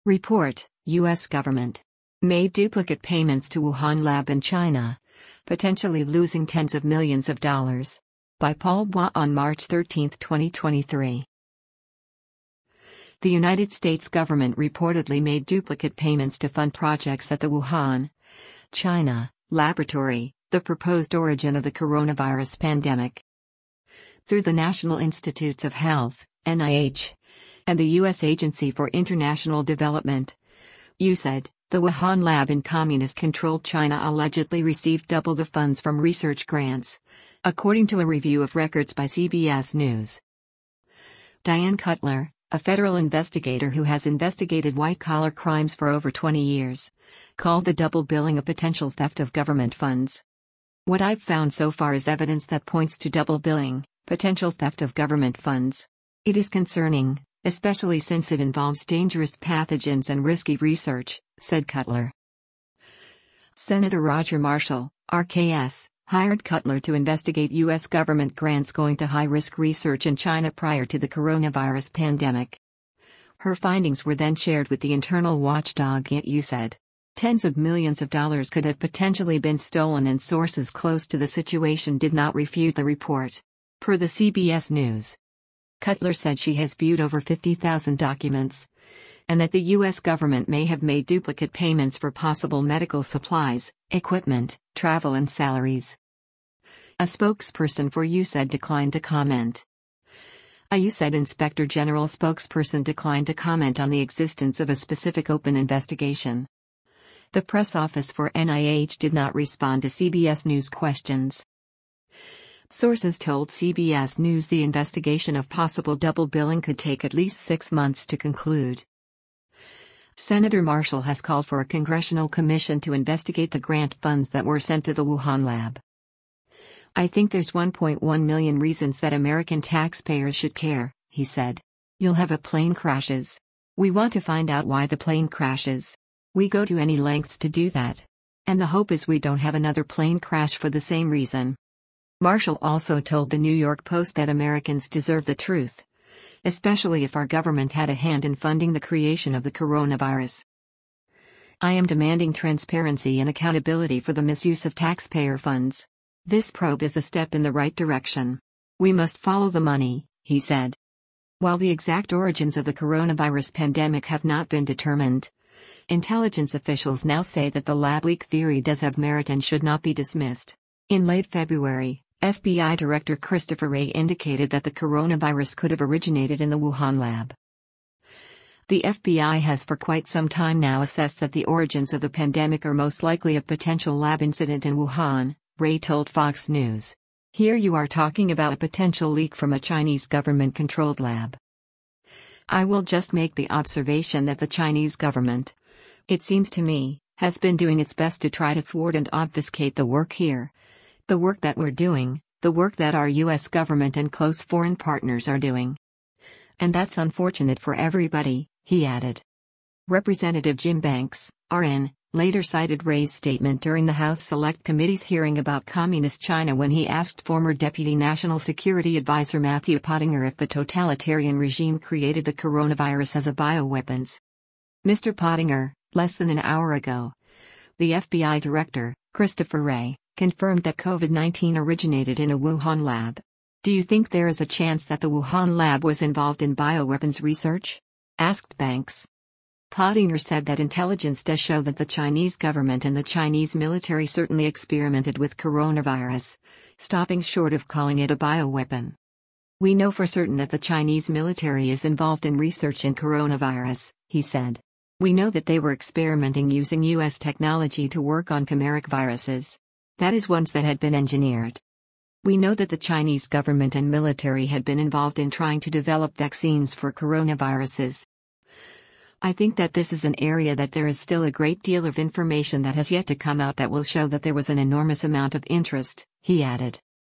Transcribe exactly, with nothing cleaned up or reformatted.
Report, U S government made duplicate payments to Wuhan lab in China, potentially losing tens of millions of dollars. By Paul Bois on March thirteenth, twenty twenty-three. The United States government reportedly made duplicate payments to fund projects at the Wuhan, China, laboratory, the proposed origin of the coronavirus pandemic. Through the National Institutes of Health, N I H, and the U S Agency for International Development, U S A I D, the Wuhan lab in communist-controlled China allegedly received double the funds from research grants, according to a review of records by C B S News. Diane Cutler, a federal investigator who has investigated white-collar crimes for over twenty years, called the double billing a potential theft of government funds. What I've found so far is evidence that points to double billing, potential theft of government funds. It is concerning, especially since it involves dangerous pathogens and risky research, said Cutler. Senator Roger Marshall, R K S, hired Cutler to investigate U S government grants going to high-risk research in China prior to the coronavirus pandemic. Her findings were then shared with the internal watchdog at U S A I D. Tens of millions of dollars could have potentially been stolen, and sources close to the situation did not refute the report. Per the C B S News. Cutler said she has viewed over fifty thousand documents, and that the U S government may have made duplicate payments for possible medical supplies, equipment, travel and salaries. A spokesperson for U S A I D declined to comment. A U S A I D Inspector General spokesperson declined to comment on the existence of a specific open investigation. The press office for N I H did not respond to C B S News questions. Sources told C B S News the investigation of possible double billing could take at least six months to conclude. Senator Marshall has called for a congressional commission to investigate the grant funds that were sent to the Wuhan lab. I think there's one point one million reasons that American taxpayers should care, he said. You'll have a plane crashes. We want to find out why the plane crashes. We go to any lengths to do that. And the hope is we don't have another plane crash for the same reason. Marshall also told the New York Post that Americans deserve the truth, especially if our government had a hand in funding the creation of the coronavirus. I am demanding transparency and accountability for the misuse of taxpayer funds. This probe is a step in the right direction. We must follow the money, he said. While the exact origins of the coronavirus pandemic have not been determined, intelligence officials now say that the lab leak theory does have merit and should not be dismissed. In late February, F B I Director Christopher Wray indicated that the coronavirus could have originated in the Wuhan lab. The F B I has for quite some time now assessed that the origins of the pandemic are most likely a potential lab incident in Wuhan, Wray told Fox News. Here you are talking about a potential leak from a Chinese government-controlled lab. I will just make the observation that the Chinese government, it seems to me, has been doing its best to try to thwart and obfuscate the work here. The work that we're doing, the work that our U S government and close foreign partners are doing. And that's unfortunate for everybody, he added. Representative Jim Banks, R N, later cited Wray's statement during the House Select Committee's hearing about Communist China when he asked former Deputy National Security Advisor Matthew Pottinger if the totalitarian regime created the coronavirus as a bioweapons. Mister Pottinger, less than an hour ago, the F B I Director, Christopher Wray, confirmed that COVID nineteen originated in a Wuhan lab. Do you think there is a chance that the Wuhan lab was involved in bioweapons research? Asked Banks. Pottinger said that intelligence does show that the Chinese government and the Chinese military certainly experimented with coronavirus, stopping short of calling it a bioweapon. We know for certain that the Chinese military is involved in research in coronavirus, he said. We know that they were experimenting using U S technology to work on chimeric viruses. That is, ones that had been engineered. We know that the Chinese government and military had been involved in trying to develop vaccines for coronaviruses. I think that this is an area that there is still a great deal of information that has yet to come out that will show that there was an enormous amount of interest, he added.